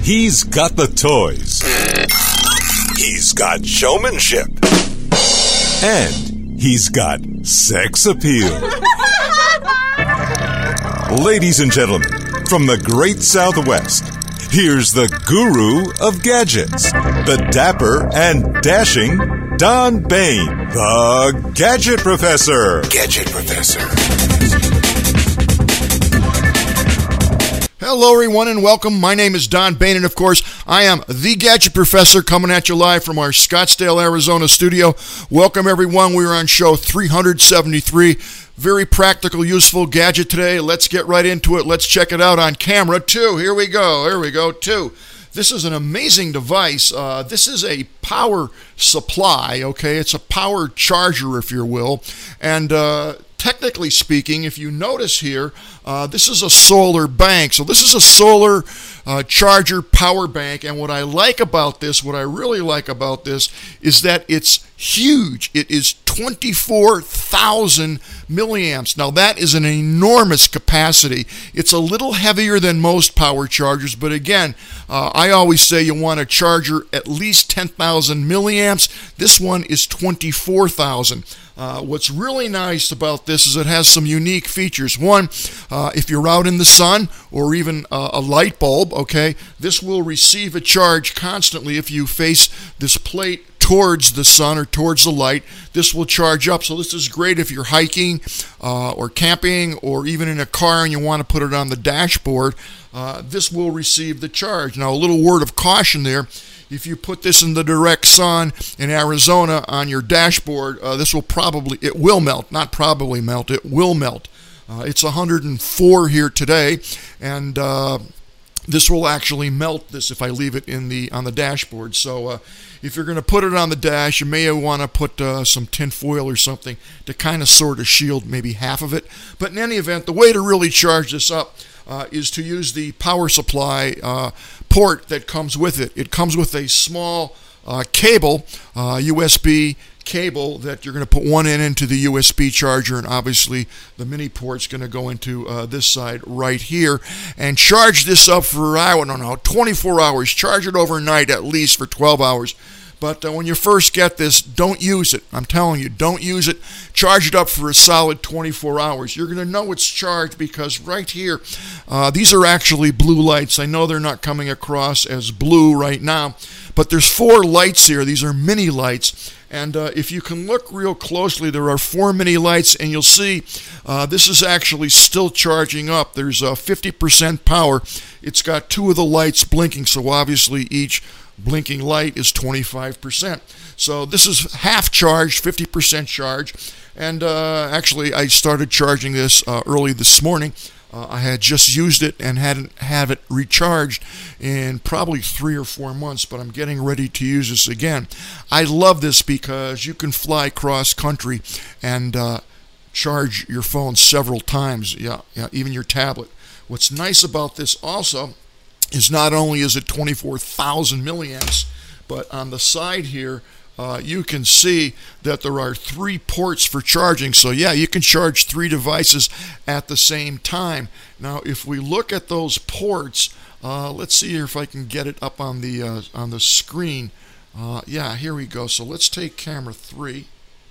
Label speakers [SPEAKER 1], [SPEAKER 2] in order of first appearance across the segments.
[SPEAKER 1] He's got the toys. He's got showmanship. And he's got sex appeal. Ladies and gentlemen, from the great Southwest, here's the guru of gadgets, the dapper and dashing Don Bain, the Gadget Professor. Gadget Professor.
[SPEAKER 2] Hello, everyone, and welcome. My name is Don Bain, and of course, I am the Gadget Professor coming at you live from our Scottsdale, Arizona studio. Welcome, everyone. We are on show 373. Very practical, useful gadget today. Let's get right into it. Let's check it out on camera. 2. Here we go. 2. This is an amazing device. This is a power supply, okay? It's a power charger, if you will. And technically speaking, if you notice here, this is a solar bank. So this is a solar charger power bank. And what I like about this, what I really like about this, is that it's huge. It is 24,000 milliamps. Now that is an enormous capacity. It's a little heavier than most power chargers, but again, I always say you want a charger at least 10,000 milliamps. This one is 24,000. What's really nice about this is it has some unique features. One, if you're out in the sun or even a light bulb, okay, this will receive a charge constantly if you face this plate towards the sun or towards the light. This will charge up. So this is great if you're hiking or camping or even in a car and you want to put it on the dashboard. This will receive the charge. Now, a little word of caution there. If you put this in the direct sun in Arizona on your dashboard, it will melt. Not probably melt, it will melt. It's 104 here today, and this will actually melt this if I leave it on the dashboard. So if you're going to put it on the dash, you may want to put some tin foil or something to kind of sort of shield maybe half of it. But in any event, the way to really charge this up is to use the power supply port that comes with it. It comes with a small cable, USB cable, that you're going to put one into the USB charger, and obviously the mini port's going to go into this side right here, and charge this up for, 24 hours. Charge it overnight at least for 12 hours. But when you first get this, don't use it. I'm telling you, don't use it. Charge it up for a solid 24 hours. You're going to know it's charged because right here, these are actually blue lights. I know they're not coming across as blue right now, but there's 4 lights here. These are mini lights. And if you can look real closely, there are 4 mini lights, and you'll see this is actually still charging up. There's 50% power. It's got 2 of the lights blinking, so obviously each blinking light is 25%. So this is half charged, 50% charge. And actually, I started charging this early this morning. I had just used it and hadn't have it recharged in probably 3 or 4 months, but I'm getting ready to use this again. I love this because you can fly cross country and charge your phone several times, even your tablet. What's nice about this also is not only is it 24,000 milliamps, but on the side here, you can see that there are 3 ports for charging. So you can charge 3 devices at the same time. Now, if we look at those ports, let's see here if I can get it up on the screen. Here we go. So let's take camera 3.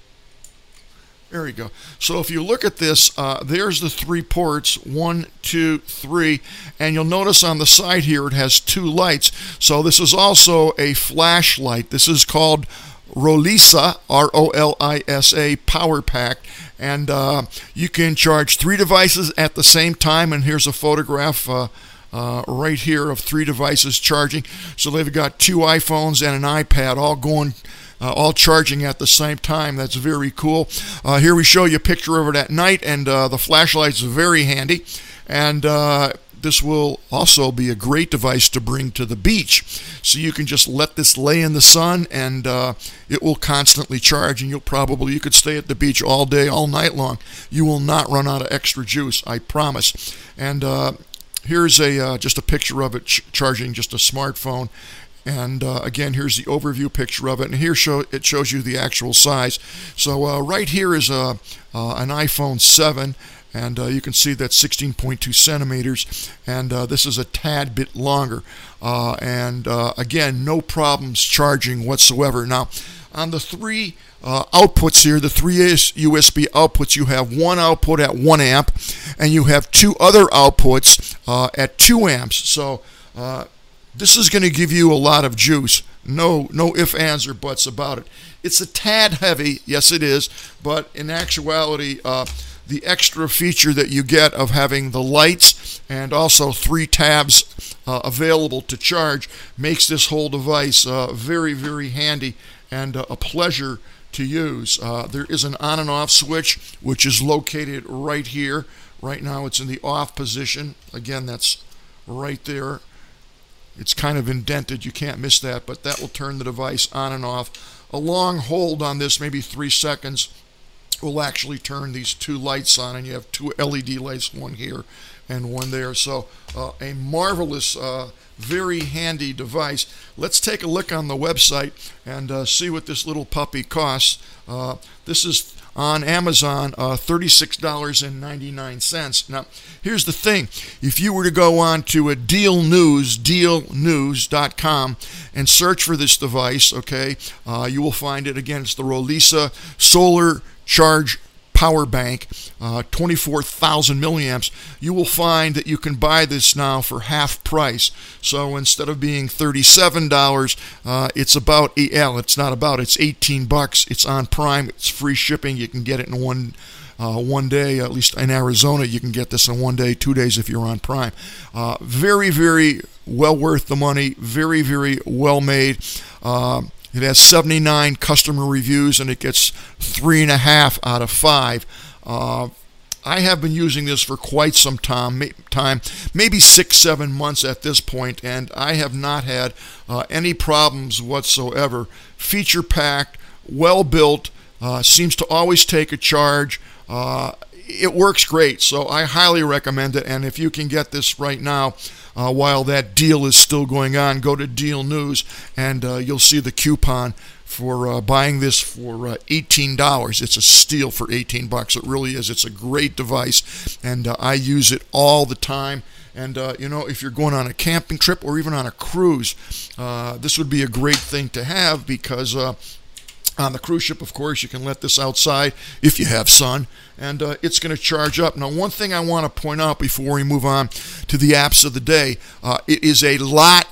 [SPEAKER 2] There we go. So if you look at this, there's the 3 ports, 1, 2, 3, and you'll notice on the side here it has 2 lights. So this is also a flashlight. This is called Rolisa, R-O-L-I-S-A Power Pack, and you can charge 3 devices at the same time, and here's a photograph right here of 3 devices charging. So they've got 2 iPhones and an iPad all charging at the same time. That's very cool. Here we show you a picture of it at night, and the flashlight's very handy. And this will also be a great device to bring to the beach. So you can just let this lay in the sun, and it will constantly charge, and you could stay at the beach all day, all night long. You will not run out of extra juice, I promise. And here's just a picture of it charging just a smartphone. And again, here's the overview picture of it, and here it shows you the actual size. So right here is an iPhone 7, and you can see that's 16.2 centimeters, and this is a tad bit longer, and again, no problems charging whatsoever. Now, on the three outputs here, the three USB outputs, you have one output at 1 amp, and you have two other outputs at 2 amps. So this is going to give you a lot of juice. No ifs, ands, or buts about it. It's a tad heavy, yes it is, but in actuality, the extra feature that you get of having the lights and also 3 tabs available to charge makes this whole device very, very handy and a pleasure to use. There is an on and off switch, which is located right here. Right now it's in the off position. Again, that's right there. It's kind of indented, you can't miss that, but that will turn the device on and off. A long hold on this, maybe 3 seconds, will actually turn these 2 lights on, and you have 2 LED lights, one here and one there. So a marvelous, very handy device. Let's take a look on the website and see what this little puppy costs. This is on Amazon, $36.99. Now, here's the thing. If you were to go on to a dealnews.com and search for this device, okay, you will find it. Again, it's the Rolisa Solar Charge Power Bank, 24,000 milliamps. You will find that you can buy this now for half price. So instead of being $37, it's about, it's not about, it's $18. It's on Prime. It's free shipping. You can get it in one day. At least in Arizona, you can get this in 1 day, 2 days if you're on Prime. Very, very well worth the money. Very, very well made. It has 79 customer reviews, and it gets 3.5 out of 5. I have been using this for quite some time, maybe 6-7 months at this point, and I have not had any problems whatsoever. Feature packed, well built, seems to always take a charge. It works great, so I highly recommend it. And if you can get this right now, while that deal is still going on, go to Deal News and you'll see the coupon for buying this for $18. It's a steal for $18. It really is. It's a great device, and I use it all the time. And if you're going on a camping trip or even on a cruise, this would be a great thing to have, because on the cruise ship, of course, you can let this outside if you have sun, and it's going to charge up. Now, one thing I want to point out before we move on to the apps of the day, it is a lot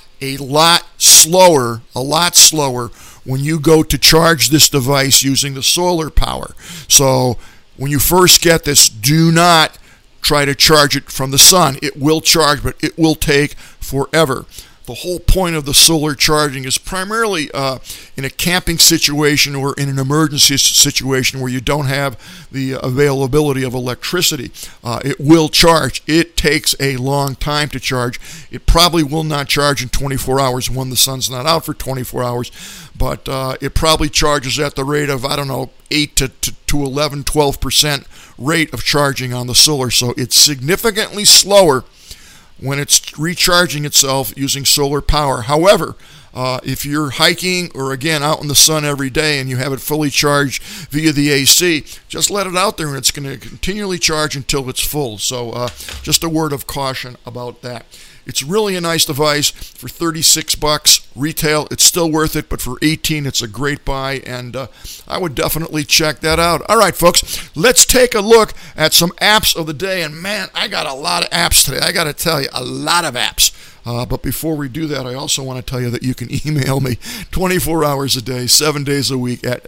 [SPEAKER 2] slower when you go to charge this device using the solar power. So when you first get this, do not try to charge it from the sun. It will charge, but it will take forever. The whole point of the solar charging is primarily in a camping situation or in an emergency situation where you don't have the availability of electricity. It will charge. It takes a long time to charge. It probably will not charge in 24 hours when the sun's not out for 24 hours, but it probably charges at the rate of, 8 to 11, 12% rate of charging on the solar. So it's significantly slower when it's recharging itself using solar power. However, if you're hiking or, again, out in the sun every day and you have it fully charged via the AC, just let it out there and it's going to continually charge until it's full. So just a word of caution about that. It's really a nice device. For $36 retail, it's still worth it, but for $18, it's a great buy, and I would definitely check that out. All right, folks, let's take a look at some apps of the day, and man, I got a lot of apps today. I got to tell you, a lot of apps. But before we do that, I also want to tell you that you can email me 24 hours a day, 7 days a week at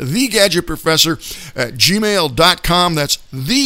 [SPEAKER 2] thegadgetprofessor@gmail.com. That's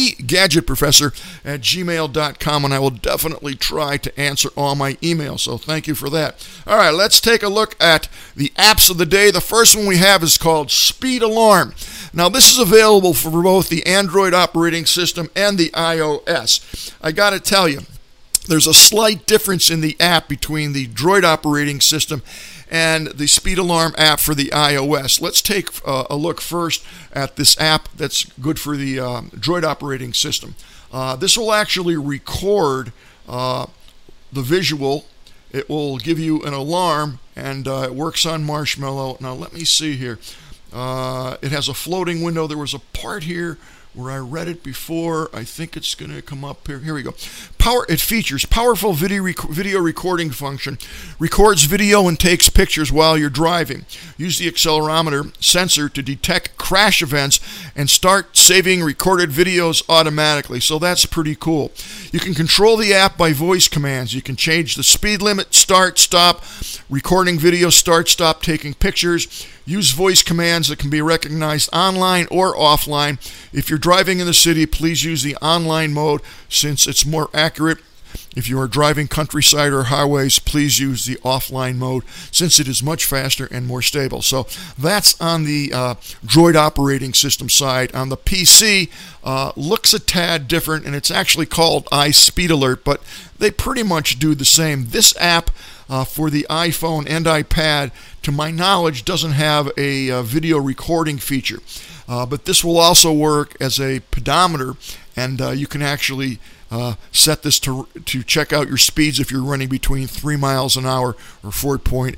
[SPEAKER 2] thegadgetprofessor@gmail.com, and I will definitely try to answer all my emails. So thank you for that. All right, let's take a look at the apps of the day. The first one we have is called Speed Alarm. Now, this is available for both the Android operating system and the iOS. I got to tell you, there's a slight difference in the app between the Droid operating system and the Speed Alarm app for the iOS. Let's take a look first at this app that's good for the Droid operating system. This will actually record the visual. It will give you an alarm, and it works on Marshmallow. Now, let me see here. It has a floating window. There was a part here where I read it before. I think it's going to come up here. Here we go. It features powerful video recording function, records video and takes pictures while you're driving. Use the accelerometer sensor to detect crash events and start saving recorded videos automatically. So that's pretty cool. You can control the app by voice commands. You can change the speed limit, start, stop, recording video, start, stop, taking pictures. Use voice commands that can be recognized online or offline. If you're driving in the city, please use the online mode since it's more accurate. If you are driving countryside or highways, please use the offline mode since it is much faster and more stable. So that's on the Droid operating system side. On the PC, looks a tad different, and it's actually called iSpeedAlert, but they pretty much do the same. This app for the iPhone and iPad, to my knowledge, doesn't have a video recording feature. But this will also work as a pedometer, and you can actually set this to check out your speeds if you're running between 3 miles an hour or 4.8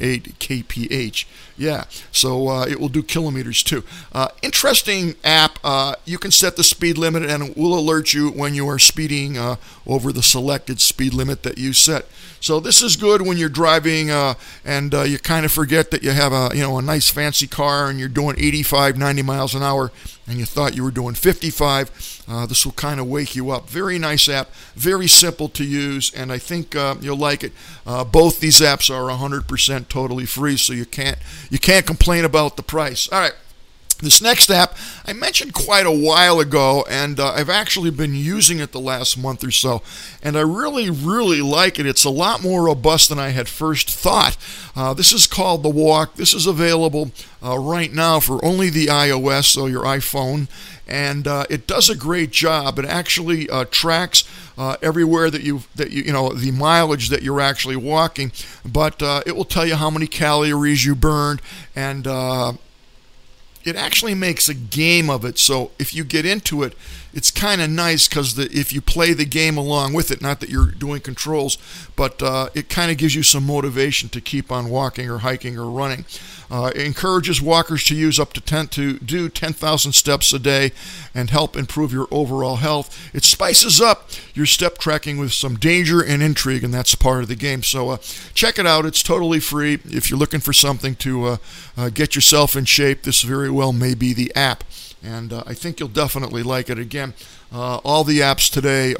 [SPEAKER 2] kph. Yeah, so it will do kilometers too. Interesting app. You can set the speed limit and it will alert you when you are speeding over the selected speed limit that you set. So this is good when you're driving and you kind of forget that you have a nice fancy car and you're doing 85, 90 miles an hour and you thought you were doing 55. This will kind of wake you up. Very nice app, very simple to use, and I think you'll like it. Both these apps are 100% totally free, so you can't complain about the price. All right. This next app I mentioned quite a while ago, and I've actually been using it the last month or so, and I really, really like it. It's a lot more robust than I had first thought. This is called The Walk. This is available right now for only the iOS, so your iPhone, and it does a great job. It actually tracks everywhere that the mileage that you're actually walking, but it will tell you how many calories you burned, and it actually makes a game of it. So if you get into it, it's kind of nice because if you play the game along with it, not that you're doing controls, but it kind of gives you some motivation to keep on walking or hiking or running. It encourages walkers to use up to do 10,000 steps a day and help improve your overall health. It spices up your step tracking with some danger and intrigue, and that's part of the game. So check it out. It's totally free. If you're looking for something to get yourself in shape, this very well may be the app. And I think you'll definitely like it. Again, all the apps today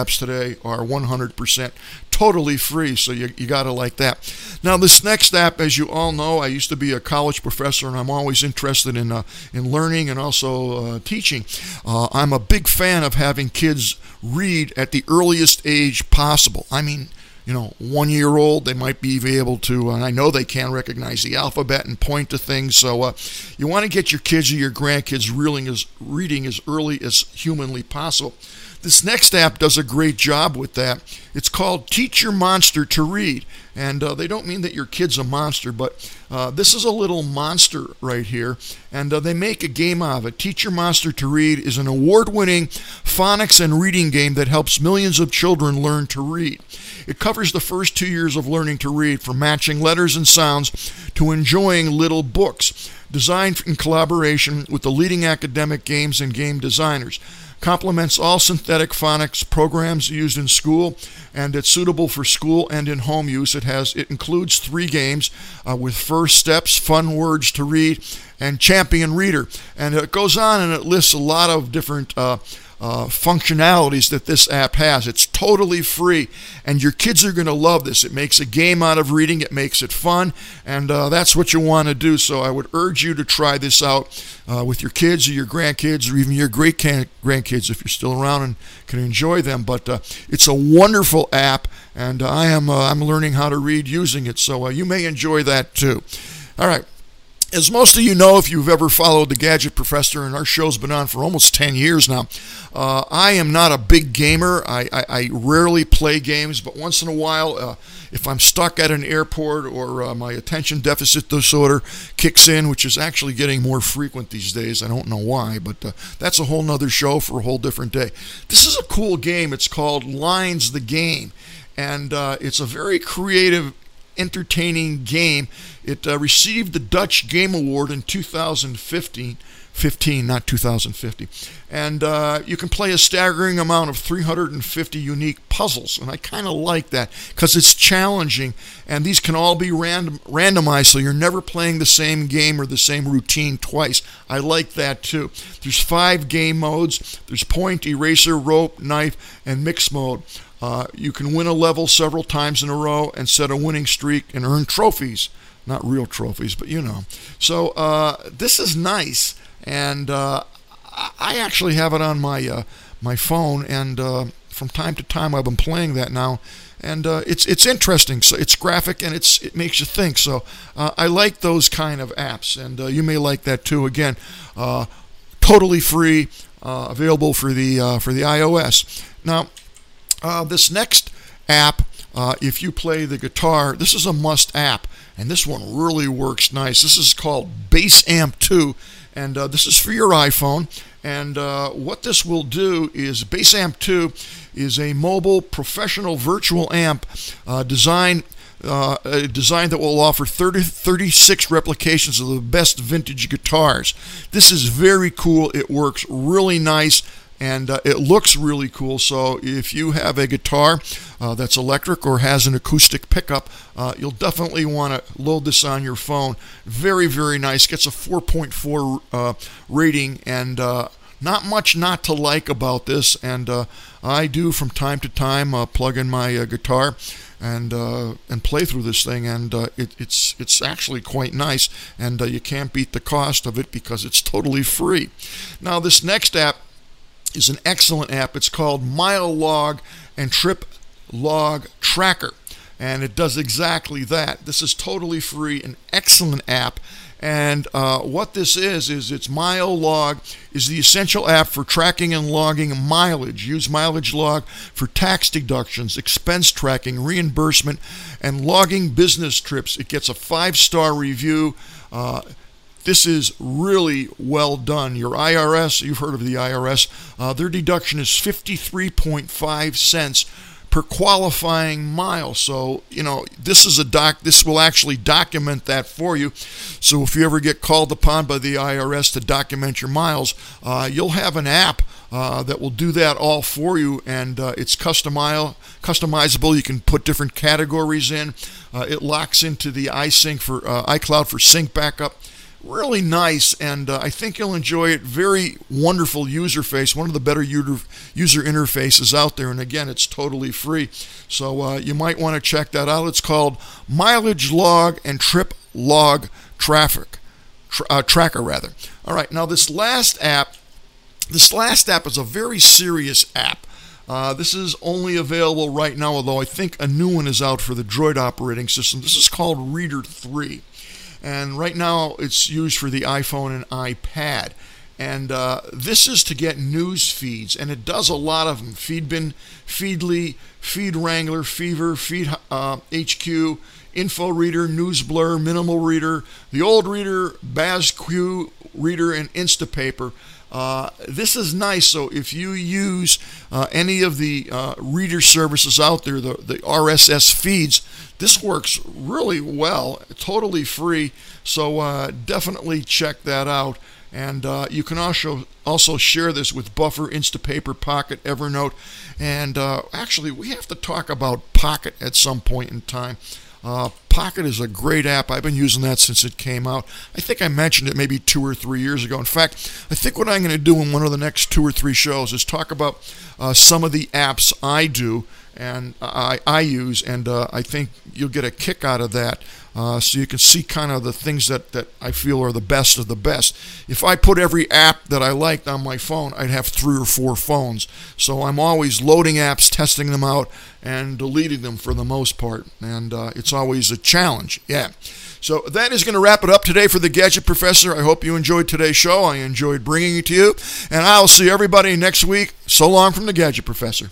[SPEAKER 2] are 100% totally free, so you got to like that. Now, this next app, as you all know, I used to be a college professor, and I'm always interested in learning and also teaching. I'm a big fan of having kids read at the earliest age possible. I mean, 1-year-old, they might be able to, and I know they can recognize the alphabet and point to things. So you want to get your kids or your grandkids reading as early as humanly possible. This next app does a great job with that. It's called Teach Your Monster to Read. And they don't mean that your kid's a monster, but this is a little monster right here. And they make a game of it. Teach Your Monster to Read is an award-winning phonics and reading game that helps millions of children learn to read. It covers the first 2 years of learning to read, from matching letters and sounds to enjoying little books. Designed in collaboration with the leading academic games and game designers. Complements all synthetic phonics programs used in school, and it's suitable for school and in home use. It includes 3 games with First Steps, Fun Words to Read, and Champion Reader. And it goes on and it lists a lot of different functionalities that this app has. It's totally free, and your kids are going to love this. It makes a game out of reading. It makes it fun, and that's what you want to do. So I would urge you to try this out with your kids or your grandkids or even your great-grandkids if you're still around and can enjoy them. But it's a wonderful app, and I'm learning how to read using it, so you may enjoy that too. All right. As most of you know, if you've ever followed The Gadget Professor, and our show's been on for almost 10 years now, I am not a big gamer. I rarely play games, but once in a while, if I'm stuck at an airport or my attention deficit disorder kicks in, which is actually getting more frequent these days, I don't know why, but that's a whole nother show for a whole different day. This is a cool game. It's called Lines the Game, and it's a very creative, entertaining game. It received the Dutch Game Award in 2015 15, not 2050. And you can play a staggering amount of 350 unique puzzles. And I kind of like that because it's challenging. And these can all be randomized, so you're never playing the same game or the same routine twice. I like that too. There's 5 game modes. There's point, eraser, rope, knife, and mix mode. You can win a level several times in a row and set a winning streak and earn trophies. Not real trophies, but you know. So this is nice. And I actually have it on my phone, and from time to time I've been playing that now, and it's interesting. So it's graphic and it makes you think. So I like those kind of apps, and you may like that too. Again, totally free, available for the iOS. Now, this next app, if you play the guitar, this is a must app, and this one really works nice. This is called Bass Amp 2. And this is for your iPhone. And what this will do is Bass Amp 2 is a mobile professional virtual amp design that will offer 36 replications of the best vintage guitars. This is very cool. It works really nice. And it looks really cool. So if you have a guitar that's electric or has an acoustic pickup, you'll definitely want to load this on your phone. Very, very nice. Gets a 4.4 rating, and not much not to like about this. And I do from time to time plug in my guitar and play through this thing, and it's actually quite nice. And you can't beat the cost of it because it's totally free. Now this next app is an excellent app. It's called Mile Log and Trip Log Tracker, and it does exactly that. This is totally free, an excellent app. And what this is it's Mile Log is the essential app for tracking and logging mileage. Use Mileage Log for tax deductions, expense tracking, reimbursement, and logging business trips. It gets a 5-star review. This is really well done. Your IRS, you've heard of the IRS, their deduction is 53.5 cents per qualifying mile. So, you know, this will actually document that for you. So if you ever get called upon by the IRS to document your miles, you'll have an app that will do that all for you, and it's customizable. You can put different categories in. It locks into the iCloud for sync backup. Really nice, and I think you'll enjoy it. Very wonderful user face, one of the better user interfaces out there, and again, it's totally free. So you might want to check that out. It's called Mileage Log and Trip Log Tracker. All right, now this last app is a very serious app. This is only available right now, although I think a new one is out for the Droid operating system. This is called Reader 3. And right now it's used for the iPhone and iPad. And this is to get news feeds, and it does a lot of them. Feedbin, Feedly, Feed Wrangler, Fever, Feed HQ, Info Reader, News Blur, Minimal Reader, The Old Reader, BazQ Reader, and Instapaper. This is nice. So if you use any of the reader services out there, the RSS feeds, this works really well, totally free. So definitely check that out. And you can also share this with Buffer, Instapaper, Pocket, Evernote. And actually, we have to talk about Pocket at some point in time. Pocket is a great app. I've been using that since it came out. I think I mentioned it maybe 2 or 3 years ago. In fact, I think what I'm going to do in one of the next 2 or 3 shows is talk about some of the apps I do and I use, and I think you'll get a kick out of that. So you can see kind of the things that I feel are the best of the best. If I put every app that I liked on my phone, I'd have 3 or 4 phones. So I'm always loading apps, testing them out, and deleting them for the most part. And it's always a challenge. Yeah. So that is going to wrap it up today for the Gadget Professor. I hope you enjoyed today's show. I enjoyed bringing it to you. And I'll see everybody next week. So long from the Gadget Professor.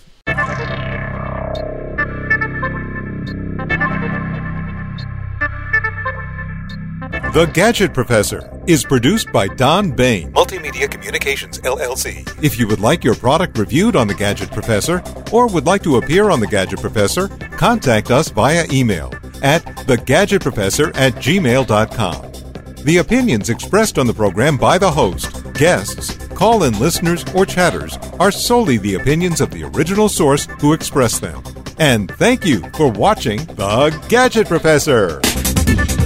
[SPEAKER 1] The Gadget Professor is produced by Don Bain,
[SPEAKER 3] Multimedia Communications, LLC.
[SPEAKER 1] If you would like your product reviewed on The Gadget Professor or would like to appear on The Gadget Professor, contact us via email at thegadgetprofessor@gmail.com. The opinions expressed on the program by the host Guests, call-in listeners, or chatters are solely the opinions of the original source who expressed them. And thank you for watching The Gadget Professor.